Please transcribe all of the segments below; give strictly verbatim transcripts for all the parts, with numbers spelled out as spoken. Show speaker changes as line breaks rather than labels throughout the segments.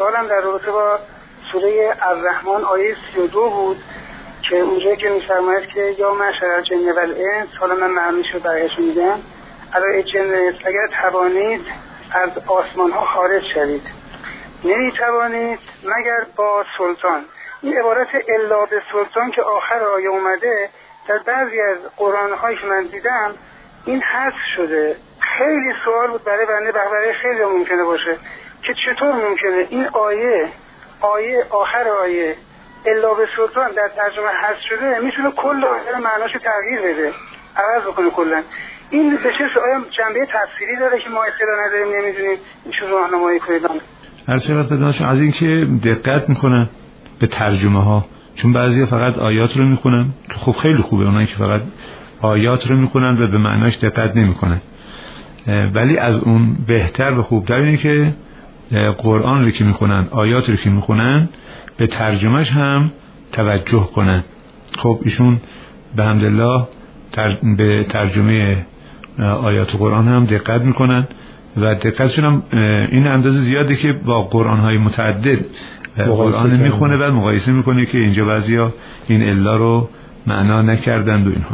سوالم در رابطه با سوره الرحمن آیه سی و دو بود که اونجایی که می‌فرماید که یا معشر الجن و الانس، حالا من معنیش رو برایش میگم، اگر جن اگر توانید از آسمان ها خارج شوید نمیتوانید مگر با سلطان. این عبارت الا به سلطان که آخر آیه اومده در بعضی از قرآن هایی که من دیدم این حذف شده. خیلی سوال بود برای بنده، برای خیلی ممکنه باشه که چطور ممکنه این آیه آیه آخر آیه الا به سلطان در ترجمه حذف شده، میتونه کل آیه معناش تغییر بده، عوض بکنه کلا. این به چه آیا جنبه تفسیری داره که ما اطلاع نداریم نمیدونیم؟ این چه راهنمایی کنید؟
هر چقدر بدانش از این که دقت میکنن به ترجمه ها، چون بعضی فقط آیات رو میخونن که خب خیلی خوبه، اونایی که فقط آیات رو میخونن و به معناش دقت نمیکنن، ولی از اون بهتر و خوبتر اینه که قرآن رو که میخونن، آیات رو که میخونن، به ترجمهش هم توجه کنن. خب ایشون به حمدالله تر... به ترجمه آیات قرآن هم دقت میکنن و دقتشون هم این اندازه زیاده که با قرآن های متعدد قرآن میخونه و مقایسه میکنه که اینجا بعضیا این الا رو معنا نکردند و اینها.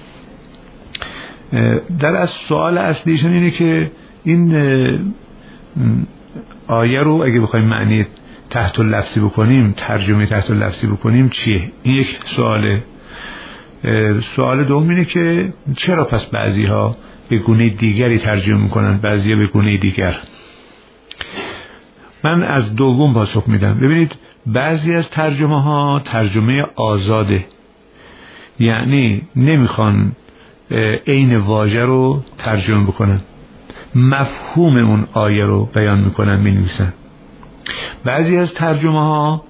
در از سوال اصلیشون اینه که این آیه رو اگه بخوایم معنی تحت اللفظی بکنیم، ترجمه تحت اللفظی بکنیم چیه؟ این یک سواله. سوال دوم اینه که چرا پس بعضی ها به گونه دیگری ترجمه میکنن، بعضی ها به گونه دیگر؟ من از دوم پاسخ میدم. ببینید بعضی از ترجمه ها ترجمه آزاده، یعنی نمیخوان عین واژه رو ترجمه بکنن، مفهوم اون آیه رو بیان میکنن، مینویسن. بعضی از ترجمه ها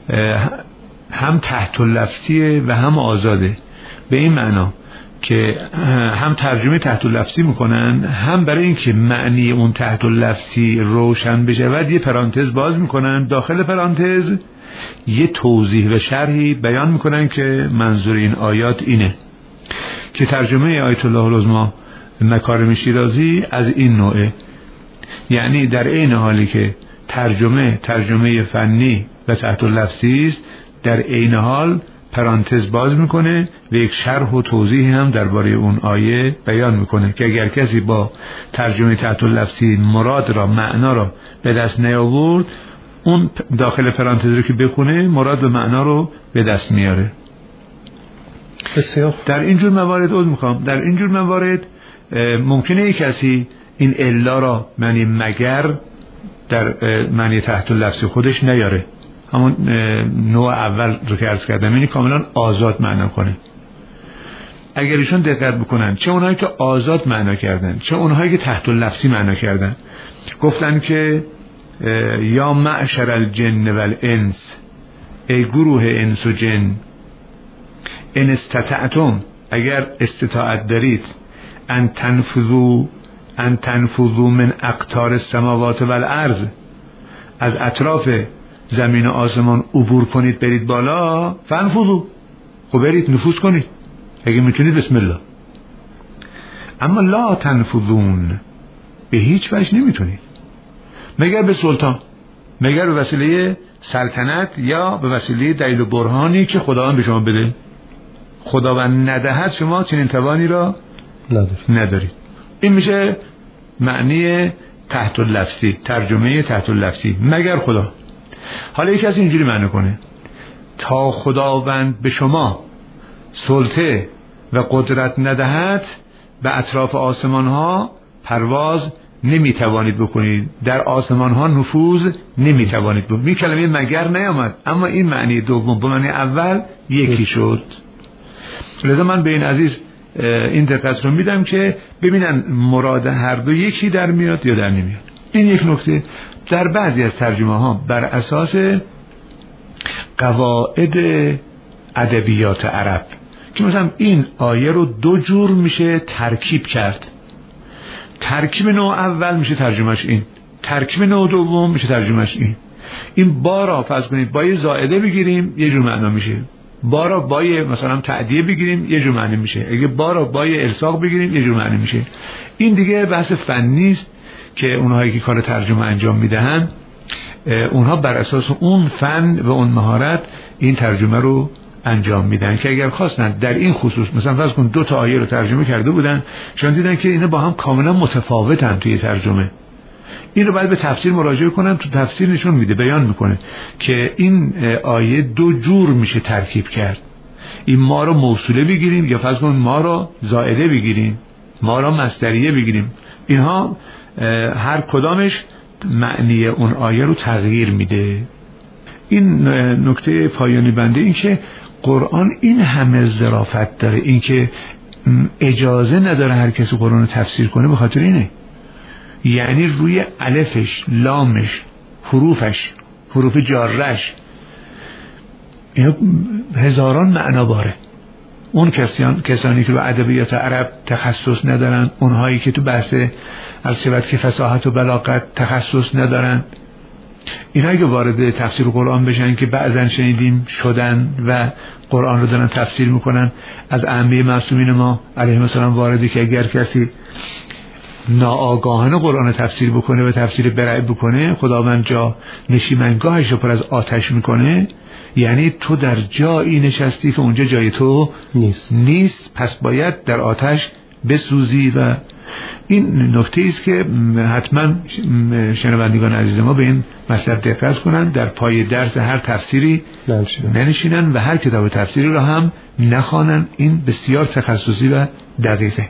هم تحت اللفظیه و هم آزاده، به این معنا که هم ترجمه تحت اللفظی میکنن، هم برای اینکه معنی اون تحت اللفظی روشن بشه و یه پرانتز باز میکنن، داخل پرانتز یه توضیح و شرحی بیان میکنن که منظور این آیات اینه. که ترجمه آیت الله العظمی مکارم شیرازی از این نوعه، یعنی در این حالی که ترجمه ترجمه فنی و تحت اللفظی است، در این حال پرانتز باز میکنه و یک شرح و توضیح هم درباره اون آیه بیان میکنه که اگر کسی با ترجمه تحت اللفظی مراد را، معنا را به دست نیاورد، اون داخل پرانتز رو که بخونه مراد و معنا رو به دست میاره.
بسیار.
در اینجور موارد اول میخوام در اینجور موارد ممکنه یک کسی این الا را، معنی مگر، در معنی تحت اللفظی خودش نیاره، همون نوع اول رو که عرض کردم، یعنی کاملا آزاد معنا کنه. اگر ایشون دقت بکنن، چه اونهایی که آزاد معنا کردن، چه اونهایی که تحت اللفظی معنا کردن، گفتن که یا معشر الجن و الانس، ای گروه انس و جن، ان استطعتم، اگر استطاعت دارید، ان تنفذوا ان تنفذوا من اقطار السماوات والارض، از اطراف زمین و آسمان عبور کنید برید بالا، فانفذوا، خب برید نفوذ کنید اگه میتونید، بسم الله. اما لا تنفذون، به هیچ وجه نمیتونید مگر به سلطان، مگر به وسیله سلطنت یا به وسیله دلیل و برهانی که خداوند به شما بده. خداوند ندهد شما چنین توانی را ندارید. این میشه معنی تحت اللفظی، ترجمه تحت اللفظی، مگر خدا. حالا یک کسی اینجوری معنی کنه، تا خداوند به شما سلطه و قدرت ندهد به اطراف آسمان ها پرواز نمیتوانید بکنید، در آسمان ها نفوذ نمیتوانید بکنید. این کلمه مگر نیامد، اما این معنی دوم با معنی اول یکی شد. لذا من به این عزیز این دقت رو میدم که ببینن مراد هر دو یکی در میاد یا در نمیاد. این یک نکته. در بعضی از ترجمه ها بر اساس قواعد ادبیات عرب که مثلا این آیه رو دو جور میشه ترکیب کرد، ترکیب نوع اول میشه ترجمهش این، ترکیب نوع دوم میشه ترجمهش این. این با را فرض کنید با یه زائده بگیریم یه جور معنا میشه، با را با یه مثلا تعدیه بگیریم یه جور معنی میشه، اگه با را با یه الصاق بگیریم یه جور معنی میشه. این دیگه بحث فنی است که اونهایی که کار ترجمه انجام میدهن اونها بر اساس اون فن و اون مهارت این ترجمه رو انجام میدن که اگر خواستن در این خصوص مثلا فرض کن دو تا آیه رو ترجمه کرده بودن، چون دیدن که اینا با هم کاملا متفاوتن توی ترجمه، این رو باید به تفسیر مراجعه کنن. تو تفسیر نشون میده، بیان میکنه که این آیه دو جور میشه ترکیب کرد، این ما رو موصوله بگیریم یا فرض کن ما رو زائده بگیریم، ما رو مصدریه بگیریم، اینها هر کدامش معنی اون آیه رو تغییر میده. این نکته پایانی بنده این که قرآن این همه ظرافت داره، این که اجازه نداره هر کسی قرآن رو تفسیر کنه، به خاطر اینه. یعنی روی الفش، لامش، حروفش، حروف جارش هزاران معنا باره. اون کسان کسانی که به ادبیات عرب تخصص ندارن، اونهایی که تو بحث از شبت که فصاحت و بلاغت تخصص ندارن، اینهایی که وارد تفسیر قرآن بشن که بعضن شنیدیم شدن و قرآن رو دارن تفسیر میکنن، از ائمه معصومین ما علیهم السلام وارده که اگر کسی ناآگاهانه قرآن تفسیر بکنه و تفسیر برعی بکنه، خداوند جا نشیمنگاهش رو پر از آتش میکنه. یعنی تو در جایی نشستی که اونجا جای تو نیست, نیست پس باید در آتش بسوزی. و این نکته است که حتما شنوندگان عزیز ما به این مطلب دقت کنن، در پای درس هر تفسیری ننشینن و هر کتاب تفسیری را هم نخوانن. این بسیار تخصصی و دقیقه.